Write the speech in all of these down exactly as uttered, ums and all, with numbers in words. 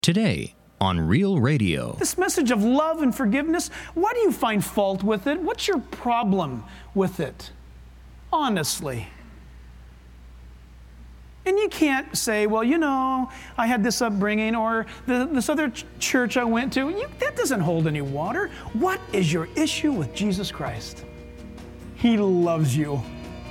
Today on Real Radio. This message of love and forgiveness, why do you find fault with it? What's your problem with it? Honestly. And you can't say, well, you know, I had this upbringing or the, this other ch- church I went to. You, that doesn't hold any water. What is your issue with Jesus Christ? He loves you.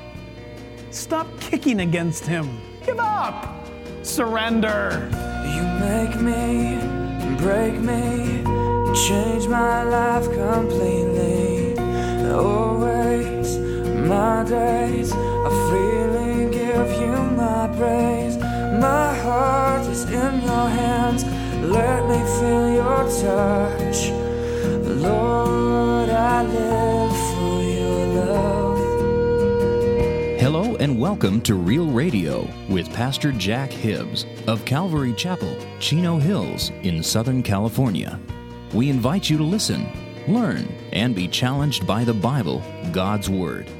Stop kicking against Him. Give up. Surrender. You make me, break me, change my life completely. Always, my days are freely give you my praise. My heart is in your hands, let me feel your touch. Lord, I live for your love. Hello and welcome to Real Radio with Pastor Jack Hibbs of Calvary Chapel, Chino Hills in Southern California. We invite you to listen, learn, and be challenged by the Bible, God's Word.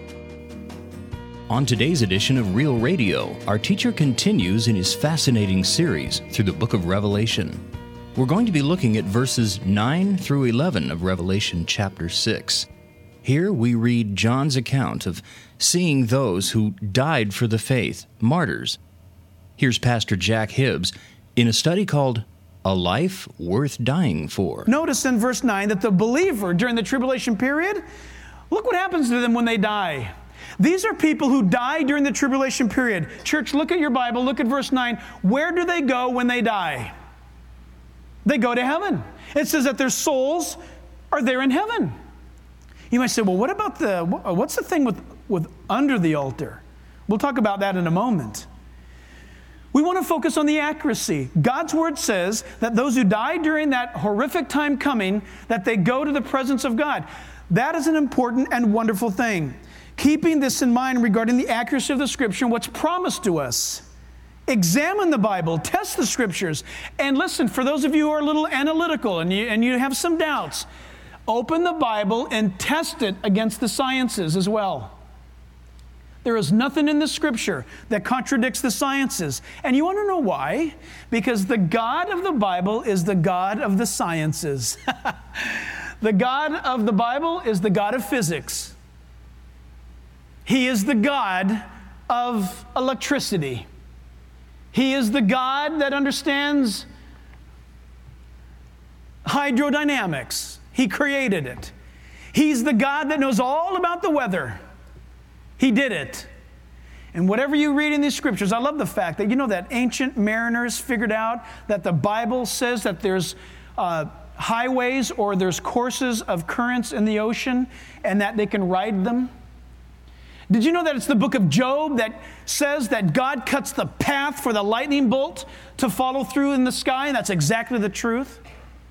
On today's edition of Real Radio, our teacher continues in his fascinating series through the book of Revelation. We're going to be looking at verses nine through eleven of Revelation chapter six. Here we read John's account of seeing those who died for the faith, martyrs. Here's Pastor Jack Hibbs in a study called A Life Worth Dying For. Notice in verse nine that the believer during the tribulation period, look what happens to them when they die. These are people who die during the tribulation period. Church, look at your Bible, look at verse nine. Where do they go when they die? They go to heaven. It says that their souls are there in heaven. You might say, well, what about the, what's the thing with, with under the altar? We'll talk about that in a moment. We want to focus on the accuracy. God's Word says that those who die during that horrific time coming, that they go to the presence of God. That is an important and wonderful thing. Keeping this in mind regarding the accuracy of the Scripture and what's promised to us. Examine the Bible, test the Scriptures, and listen, for those of you who are a little analytical and you, and you have some doubts, open the Bible and test it against the sciences as well. There is nothing in the Scripture that contradicts the sciences. And you want to know why? Because the God of the Bible is the God of the sciences. The God of the Bible is the God of physics. He is the God of electricity. He is the God that understands hydrodynamics. He created it. He's the God that knows all about the weather. He did it. And whatever you read in these scriptures, I love the fact that, you know, that ancient mariners figured out that the Bible says that there's uh, highways or there's courses of currents in the ocean and that they can ride them. Did you know that it's the book of Job that says that God cuts the path for the lightning bolt to follow through in the sky? And that's exactly the truth.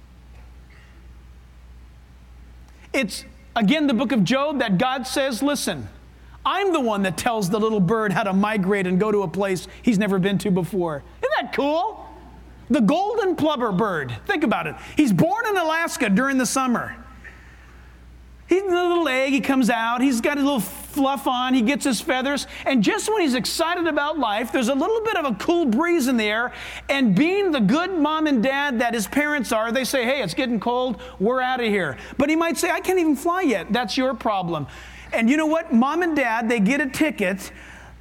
It's, again, the book of Job that God says, listen, I'm the one that tells the little bird how to migrate and go to a place he's never been to before. Isn't that cool? The golden plover bird. Think about it. He's born in Alaska during the summer. He's a little egg, he comes out, he's got a little fluff on, he gets his feathers, and just when he's excited about life, there's a little bit of a cool breeze in the air, and being the good mom and dad that his parents are, they say, hey, it's getting cold, we're out of here. But he might say, I can't even fly yet. That's your problem. And you know what? Mom and dad, they get a ticket,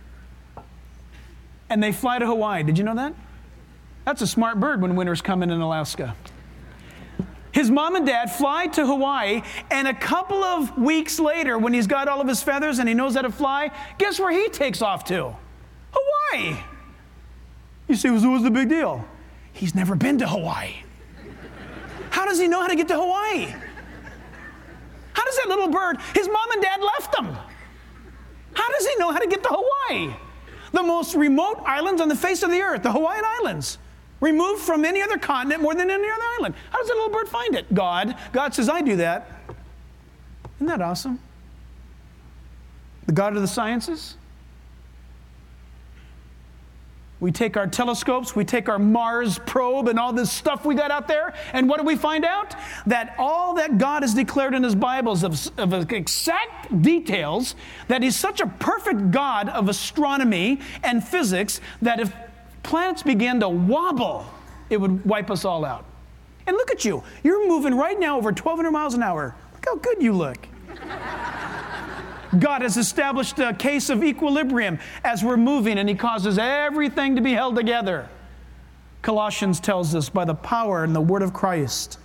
and they fly to Hawaii. Did you know that? That's a smart bird when winter's coming in Alaska. His mom and dad fly to Hawaii, and a couple of weeks later, when he's got all of his feathers and he knows how to fly, guess where he takes off to? Hawaii. You say, well, what's the big deal? He's never been to Hawaii. How does he know how to get to Hawaii? How does that little bird, his mom and dad left him. How does he know how to get to Hawaii? The most remote islands on the face of the earth, the Hawaiian Islands. Removed from any other continent more than any other island. How does that little bird find it? God. God says, I do that. Isn't that awesome? The God of the sciences. We take our telescopes, we take our Mars probe and all this stuff we got out there, and what do we find out? That all that God has declared in His Bible is of, of exact details, that He's such a perfect God of astronomy and physics that if planets began to wobble, it would wipe us all out. And look at you. You're moving right now over twelve hundred miles an hour. Look how good you look. God has established a case of equilibrium as we're moving, and He causes everything to be held together. Colossians tells us by the power and the word of Christ.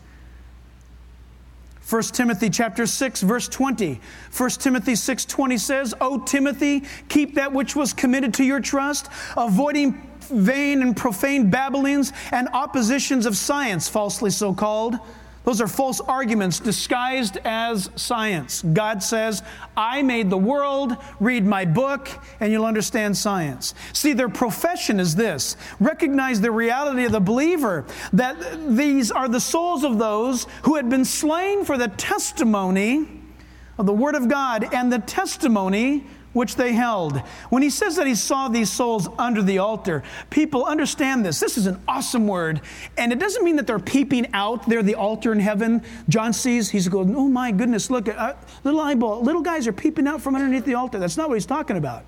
First Timothy chapter six, verse twenty. First Timothy six twenty says, O Timothy, keep that which was committed to your trust, avoiding vain and profane babblings and oppositions of science, falsely so called. Those are false arguments disguised as science. God says, I made the world, read my book, and you'll understand science. See, their profession is this. Recognize the reality of the believer, that these are the souls of those who had been slain for the testimony of the Word of God and the testimony which they held. When he says that he saw these souls under the altar, people understand this. This is an awesome word. And it doesn't mean that they're peeping out. They're the altar in heaven. John sees, he's going, oh my goodness, look, uh, little eyeball, little guys are peeping out from underneath the altar. That's not what he's talking about.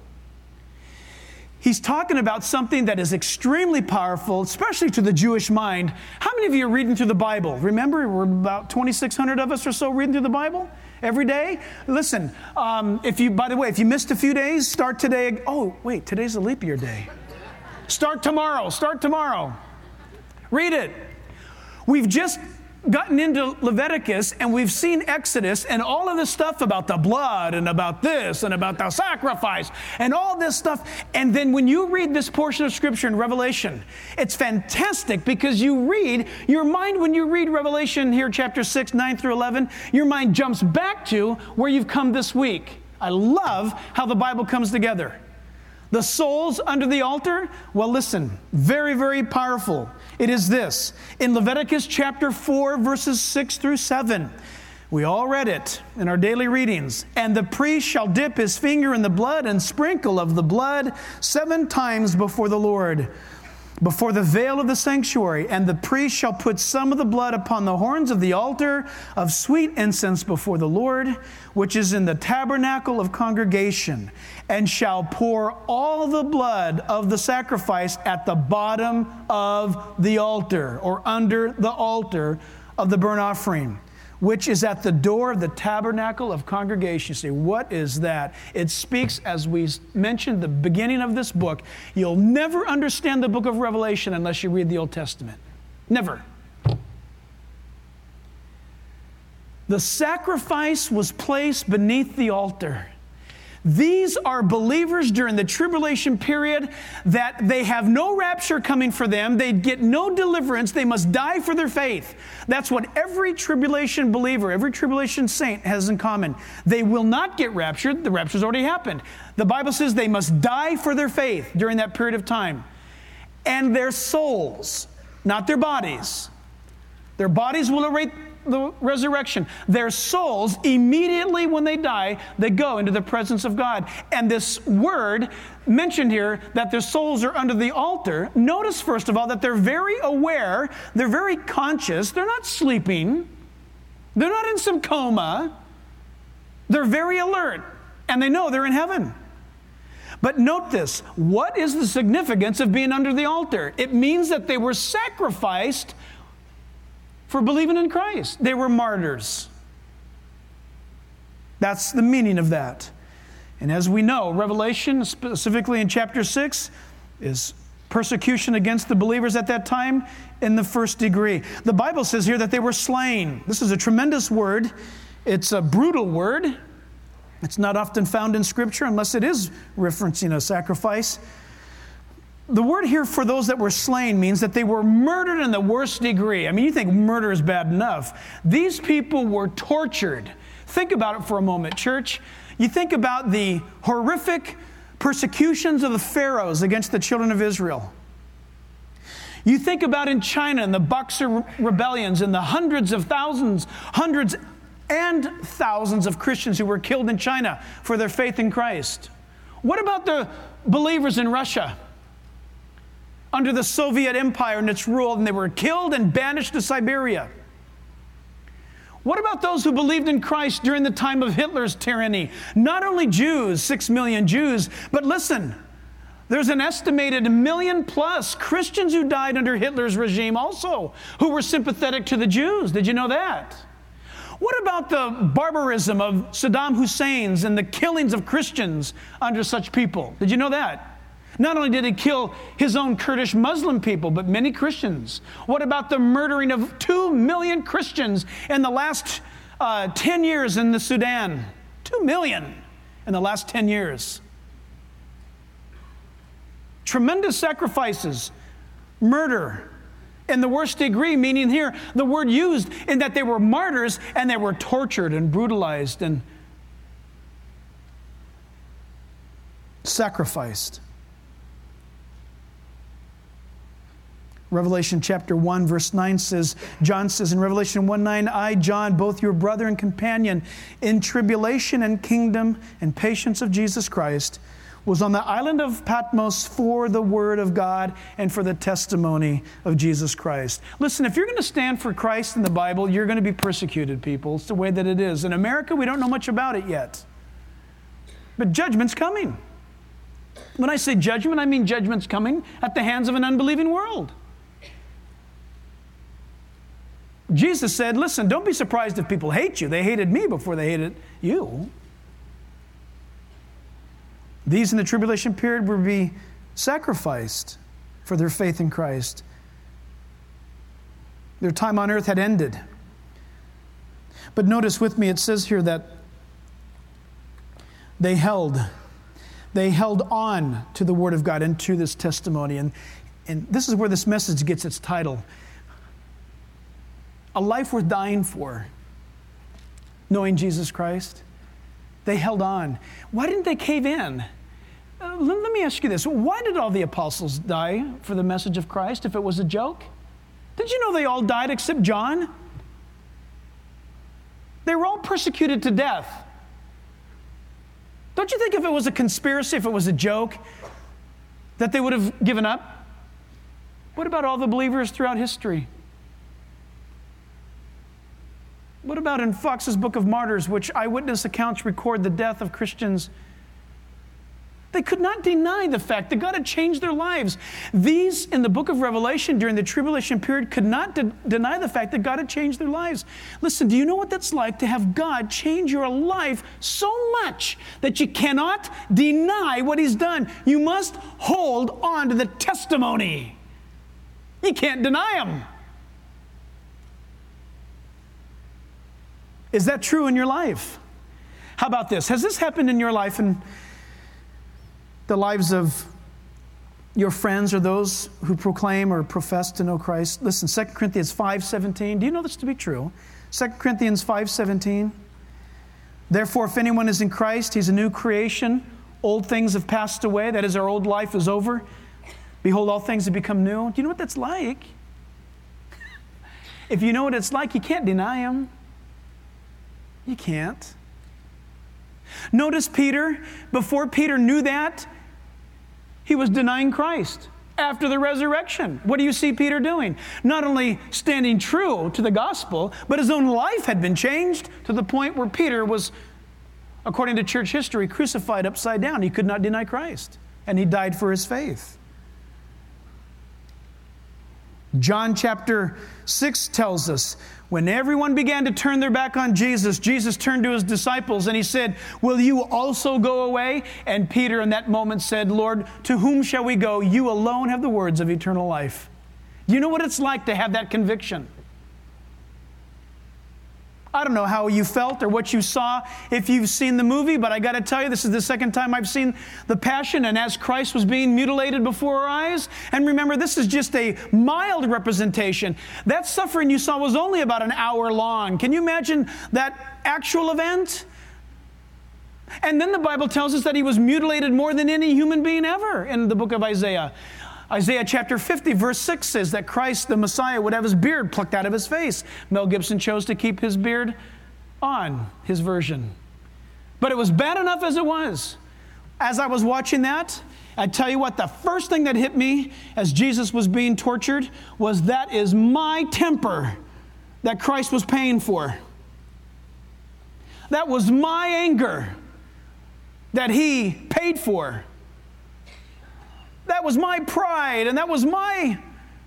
He's talking about something that is extremely powerful, especially to the Jewish mind. How many of you are reading through the Bible? Remember, we're about twenty-six hundred of us or so reading through the Bible every day. Listen, um, if you, by the way, if you missed a few days, start today. Oh, wait, today's a leap year day. Start tomorrow. Start tomorrow. Read it. We've just gotten into Leviticus and we've seen Exodus and all of this stuff about the blood and about this and about the sacrifice and all this stuff. And then when you read this portion of Scripture in Revelation, it's fantastic because you read, your mind when you read Revelation here, chapter six, nine through eleven, your mind jumps back to where you've come this week. I love how the Bible comes together. The souls under the altar, well, listen, very, very powerful. It is this. In Leviticus chapter four, verses six through seven, we all read it in our daily readings. And the priest shall dip his finger in the blood and sprinkle of the blood seven times before the Lord, before the veil of the sanctuary. And the priest shall put some of the blood upon the horns of the altar of sweet incense before the Lord, which is in the tabernacle of congregation, and shall pour all the blood of the sacrifice at the bottom of the altar, or under the altar of the burnt offering, which is at the door of the tabernacle of congregation. You say, what is that? It speaks, as we mentioned, the beginning of this book. You'll never understand the book of Revelation unless you read the Old Testament. Never. The sacrifice was placed beneath the altar. These are believers during the tribulation period that they have no rapture coming for them. They get no deliverance. They must die for their faith. That's what every tribulation believer, every tribulation saint has in common. They will not get raptured. The rapture's already happened. The Bible says they must die for their faith during that period of time. And their souls, not their bodies. Their bodies will await the resurrection. Their souls, immediately when they die, they go into the presence of God. And this word mentioned here, that their souls are under the altar, notice first of all that they're very aware, they're very conscious, they're not sleeping, they're not in some coma, they're very alert, and they know they're in heaven. But note this, what is the significance of being under the altar? It means that they were sacrificed for believing in Christ. They were martyrs. That's the meaning of that. And as we know, Revelation, specifically in chapter six, is persecution against the believers at that time in the first degree. The Bible says here that they were slain. This is a tremendous word. It's a brutal word. It's not often found in Scripture unless it is referencing a sacrifice. The word here for those that were slain means that they were murdered in the worst degree. I mean, you think murder is bad enough. These people were tortured. Think about it for a moment, church. You think about the horrific persecutions of the pharaohs against the children of Israel. You think about in China and the Boxer rebellions and the hundreds of thousands, hundreds and thousands of Christians who were killed in China for their faith in Christ. What about the believers in Russia under the Soviet Empire and its rule, and they were killed and banished to Siberia? What about those who believed in Christ during the time of Hitler's tyranny? Not only Jews, six million Jews, but listen, There's an estimated million plus Christians who died under Hitler's regime also, who were sympathetic to the Jews. Did you know that? What about the barbarism of Saddam Hussein's and the killings of Christians under such people? Did you know that? Not only did he kill his own Kurdish Muslim people, but many Christians. What about the murdering of two million Christians in the last uh, ten years in the Sudan? Two million in the last ten years. Tremendous sacrifices, murder in the worst degree, meaning here the word used in that they were martyrs and they were tortured and brutalized and sacrificed. Revelation chapter one, verse nine says, John says in Revelation one nine, I, John, both your brother and companion in tribulation and kingdom and patience of Jesus Christ, was on the island of Patmos for the word of God and for the testimony of Jesus Christ. Listen, if you're going to stand for Christ in the Bible, you're going to be persecuted, people. It's the way that it is. In America, we don't know much about it yet. But judgment's coming. When I say judgment, I mean judgment's coming at the hands of an unbelieving world. Jesus said, listen, don't be surprised if people hate you. They hated me before they hated you. These in the tribulation period will be sacrificed for their faith in Christ. Their time on earth had ended. But notice with me, it says here that they held, they held on to the Word of God and to this testimony. And, and this is where this message gets its title. A life worth dying for, knowing Jesus Christ. They held on. Why didn't they cave in? Uh, let, let me ask you this. Why did all the apostles die for the message of Christ if it was a joke? Did you know they all died except John? They were all persecuted to death. Don't you think if it was a conspiracy, if it was a joke, that they would have given up? What about all the believers throughout history? What about in Fox's Book of Martyrs, which eyewitness accounts record the death of Christians? They could not deny the fact that God had changed their lives. These, in the book of Revelation, during the tribulation period, could not de- deny the fact that God had changed their lives. Listen, do you know what that's like to have God change your life so much that you cannot deny what He's done? You must hold on to the testimony. You can't deny Him. Is that true in your life? How about this? Has this happened in your life and the lives of your friends or those who proclaim or profess to know Christ? Listen, Second Corinthians five seventeen. Do you know this to be true? Second Corinthians five seventeen. Therefore, if anyone is in Christ, he's a new creation. Old things have passed away. That is, our old life is over. Behold, all things have become new. Do you know what that's like? If you know what it's like, you can't deny Him. You can't. Notice Peter, before Peter knew that, he was denying Christ after the resurrection. What do you see Peter doing? Not only standing true to the gospel, but his own life had been changed to the point where Peter was, according to church history, crucified upside down. He could not deny Christ, and he died for his faith. John chapter six tells us, when everyone began to turn their back on Jesus, Jesus turned to His disciples and He said, will you also go away? And Peter in that moment said, Lord, to whom shall we go? You alone have the words of eternal life. Do you know what it's like to have that conviction? I don't know how you felt or what you saw if you've seen the movie, but I got to tell you, this is the second time I've seen The Passion, and as Christ was being mutilated before our eyes. And remember, this is just a mild representation. That suffering you saw was only about an hour long. Can you imagine that actual event? And then the Bible tells us that He was mutilated more than any human being ever in the book of Isaiah. Isaiah chapter fifty, verse six says that Christ, the Messiah, would have His beard plucked out of His face. Mel Gibson chose to keep his beard on, his version. But it was bad enough as it was. As I was watching that, I tell you what, the first thing that hit me as Jesus was being tortured was that is my temper that Christ was paying for. That was my anger that He paid for. That was my pride, and that was my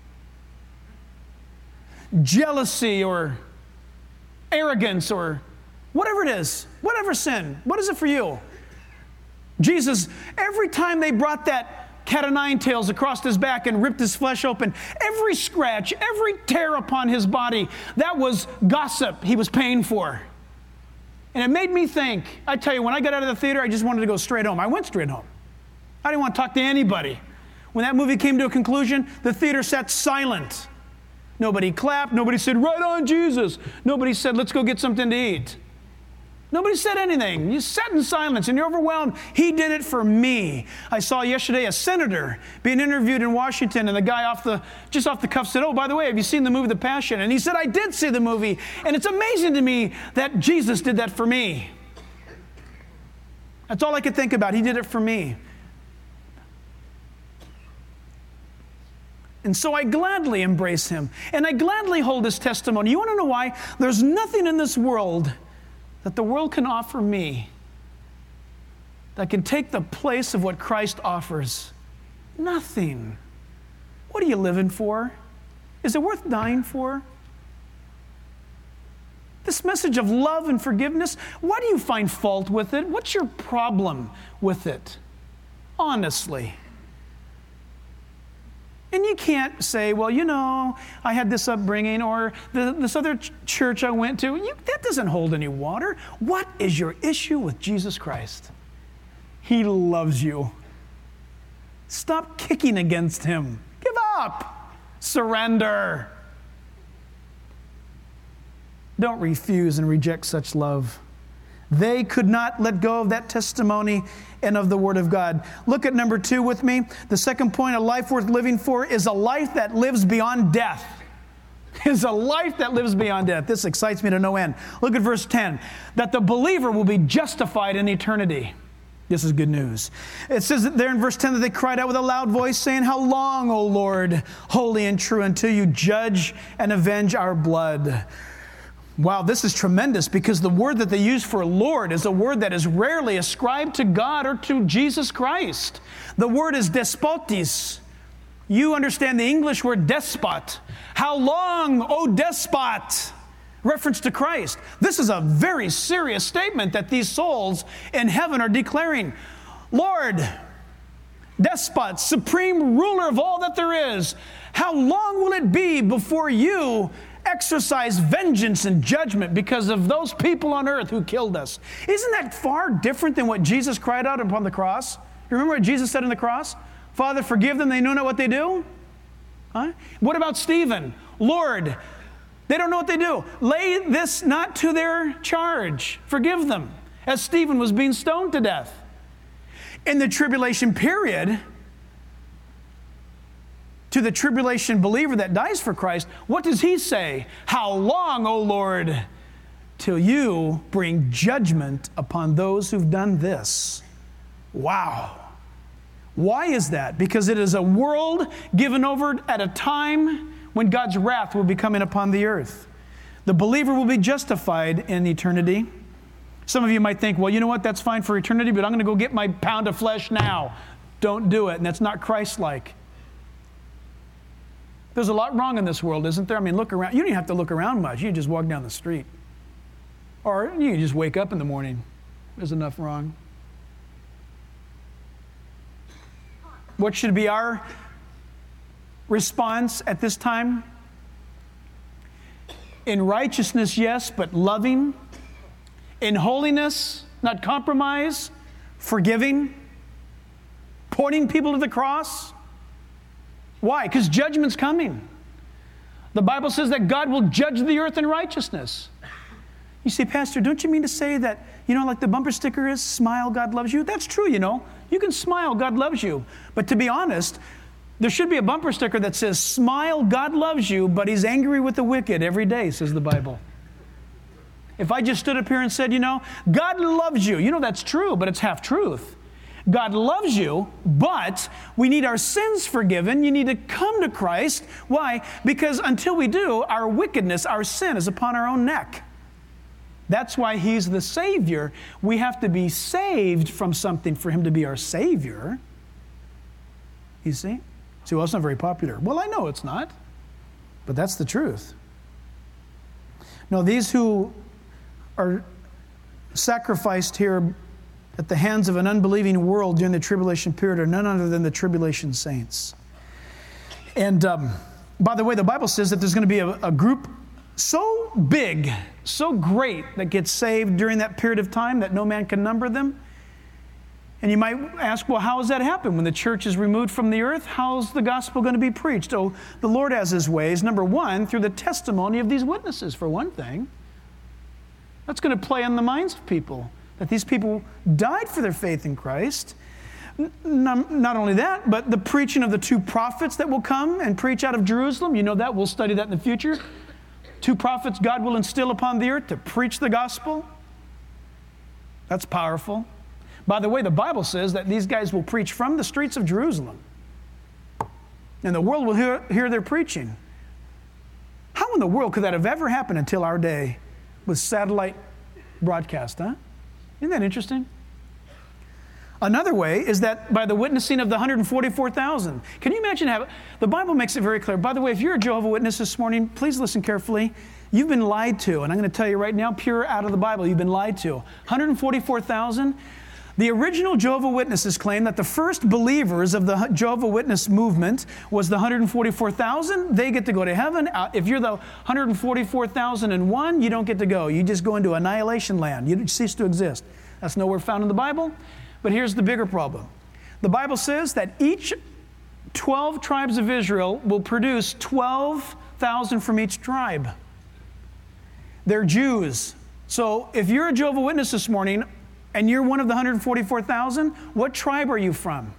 jealousy or arrogance or whatever it is, whatever sin. What is it for you? Jesus, every time they brought that cat o' nine tails across his back and ripped his flesh open, every scratch, every tear upon his body, that was gossip he was paying for. And it made me think, I tell you, when I got out of the theater, I just wanted to go straight home. I went straight home. I didn't want to talk to anybody. When that movie came to a conclusion, the theater sat silent. Nobody clapped. Nobody said, right on, Jesus. Nobody said, let's go get something to eat. Nobody said anything. You sat in silence and you're overwhelmed. He did it for me. I saw yesterday a senator being interviewed in Washington, and the guy off the just off the cuff said, oh, by the way, have you seen the movie The Passion? And he said, I did see the movie, and it's amazing to me that Jesus did that for me. That's all I could think about. He did it for me. And so I gladly embrace him, and I gladly hold his testimony. You want to know why? There's nothing in this world that the world can offer me that can take the place of what Christ offers. Nothing. What are you living for? Is it worth dying for? This message of love and forgiveness, why do you find fault with it? What's your problem with it? Honestly. And you can't say, well, you know, I had this upbringing or the, this other ch- church I went to. You, that doesn't hold any water. What is your issue with Jesus Christ? He loves you. Stop kicking against him. Give up. Surrender. Don't refuse and reject such love. They could not let go of that testimony and of the Word of God. Look at number two with me. The second point, a life worth living for is a life that lives beyond death. Is a life that lives beyond death. This excites me to no end. Look at verse ten. That the believer will be justified in eternity. This is good news. It says there in verse ten that they cried out with a loud voice saying, how long, O Lord, holy and true, until you judge and avenge our blood? Wow, this is tremendous because the word that they use for Lord is a word that is rarely ascribed to God or to Jesus Christ. The word is despotis. You understand the English word despot. How long, O despot? Reference to Christ. This is a very serious statement that these souls in heaven are declaring. Lord, despot, supreme ruler of all that there is, how long will it be before you exercise vengeance and judgment because of those people on earth who killed us? Isn't that far different than what Jesus cried out upon the cross? You remember what Jesus said on the cross? Father, forgive them, they know not what they do. Huh? What about Stephen? Lord, they don't know what they do. Lay this not to their charge. Forgive them. As Stephen was being stoned to death. In the tribulation period, to the tribulation believer that dies for Christ, what does he say? How long, O Lord, till you bring judgment upon those who've done this? Wow. Why is that? Because it is a world given over at a time when God's wrath will be coming upon the earth. The believer will be justified in eternity. Some of you might think, well, you know what? That's fine for eternity, but I'm going to go get my pound of flesh now. Don't do it. And that's not Christ-like. There's a lot wrong in this world, isn't there? I mean, look around. You don't even have to look around much. You just walk down the street. Or you just wake up in the morning. There's enough wrong. What should be our response at this time? In righteousness, yes, but loving. In holiness, not compromise. Forgiving. Pointing people to the cross. Why? Because judgment's coming. The Bible says that God will judge the earth in righteousness. You say, Pastor, don't you mean to say that, you know, like the bumper sticker is, smile, God loves you? That's true, you know. You can smile, God loves you. But to be honest, there should be a bumper sticker that says, smile, God loves you, but he's angry with the wicked every day, says the Bible. If I just stood up here and said, you know, God loves you. You know, that's true, but it's half truth. God loves you, but we need our sins forgiven. You need to come to Christ. Why? Because until we do, our wickedness, our sin is upon our own neck. That's why he's the Savior. We have to be saved from something for him to be our Savior. You see? See, well, it's not very popular. Well, I know it's not, but that's the truth. No, these who are sacrificed here at the hands of an unbelieving world during the tribulation period are none other than the tribulation saints. And um, by the way, the Bible says that there's going to be a, a group so big, so great that gets saved during that period of time that no man can number them. And you might ask, well, how does that happen? When the church is removed from the earth, how's the gospel going to be preached? Oh, the Lord has His ways. Number one, through the testimony of these witnesses, for one thing. That's going to play on the minds of people, that these people died for their faith in Christ. Not, not only that, but the preaching of the two prophets that will come and preach out of Jerusalem. You know that. We'll study that in the future. Two prophets God will instill upon the earth to preach the gospel. That's powerful. By the way, the Bible says that these guys will preach from the streets of Jerusalem. And the world will hear, hear their preaching. How in the world could that have ever happened until our day with satellite broadcast, huh? Isn't that interesting? Another way is that by the witnessing of the one hundred forty-four thousand. Can you imagine how, the Bible makes it very clear. By the way, if you're a Jehovah's Witness this morning, please listen carefully. You've been lied to, and I'm going to tell you right now, pure out of the Bible, you've been lied to. one hundred forty-four thousand. The original Jehovah's Witnesses claim that the first believers of the Jehovah's Witness movement was the one hundred forty-four thousand. They get to go to heaven. If you're the one hundred forty-four thousand one, you don't get to go. You just go into annihilation land. You cease to exist. That's nowhere found in the Bible. But here's the bigger problem. The Bible says that each twelve tribes of Israel will produce twelve thousand from each tribe. They're Jews. So if you're a Jehovah's Witness this morning, and you're one of the one hundred forty-four thousand, what tribe are you from?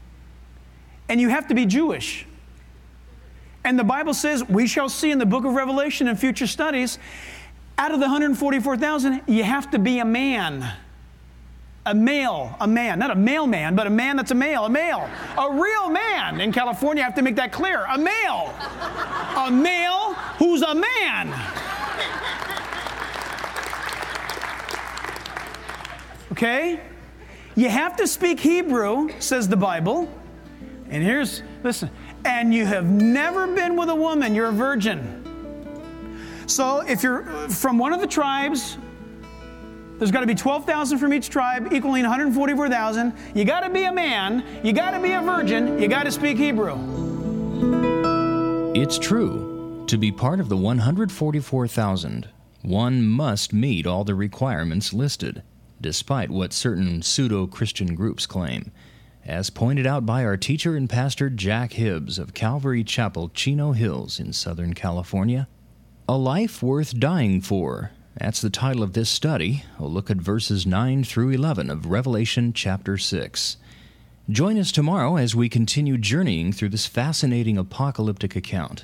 And you have to be Jewish. And the Bible says, we shall see in the book of Revelation and future studies, out of the one hundred forty-four thousand, you have to be a man. A male, a man. Not a mailman, but a man that's a male, a male. A real man. In California, I have to make that clear. A male. A male who's a man. Okay? You have to speak Hebrew, says the Bible. And here's, listen, and you have never been with a woman, you're a virgin. So if you're from one of the tribes, there's got to be twelve thousand from each tribe, equaling one hundred forty-four thousand. You got to be a man, you got to be a virgin, you got to speak Hebrew. It's true. To be part of the one hundred forty-four thousand, one must meet all the requirements listed, despite what certain pseudo-Christian groups claim, as pointed out by our teacher and pastor Jack Hibbs of Calvary Chapel, Chino Hills in Southern California. A Life Worth Dying For. That's the title of this study. We'll look at verses nine through eleven of Revelation chapter six. Join us tomorrow as we continue journeying through this fascinating apocalyptic account.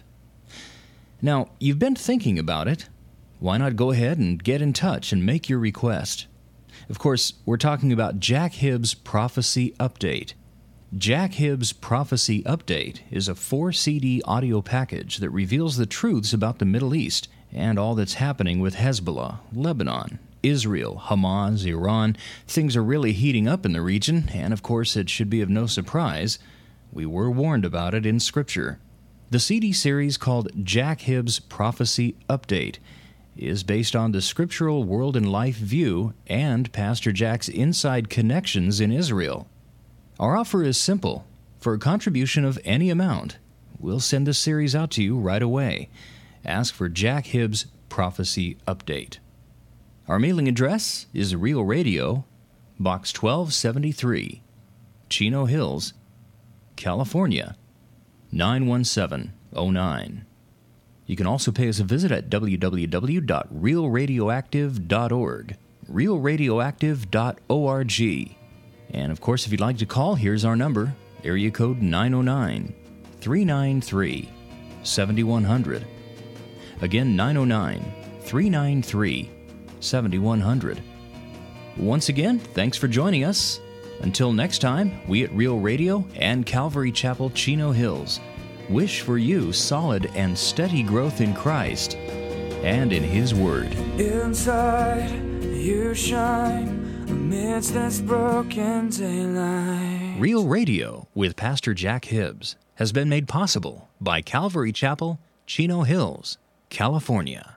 Now, you've been thinking about it. Why not go ahead and get in touch and make your request? Of course, we're talking about Jack Hibbs' Prophecy Update. Jack Hibbs' Prophecy Update is a four C D audio package that reveals the truths about the Middle East and all that's happening with Hezbollah, Lebanon, Israel, Hamas, Iran. Things are really heating up in the region, and of course it should be of no surprise. We were warned about it in Scripture. The C D series called Jack Hibbs' Prophecy Update is based on the scriptural world and life view and Pastor Jack's inside connections in Israel. Our offer is simple. For a contribution of any amount, we'll send the series out to you right away. Ask for Jack Hibbs' Prophecy Update. Our mailing address is Real Radio, Box twelve seventy-three, Chino Hills, California, nine one seven oh nine. You can also pay us a visit at w w w dot real radioactive dot org, real radioactive dot org. And of course, if you'd like to call, here's our number, area code nine oh nine, three nine three, seven one zero zero. Again, nine oh nine, three nine three, seven one zero zero. Once again, thanks for joining us. Until next time, we at Real Radio and Calvary Chapel, Chino Hills wish for you solid and steady growth in Christ and in His Word. Inside, you shine amidst this broken daylight. Real Radio with Pastor Jack Hibbs has been made possible by Calvary Chapel, Chino Hills, California.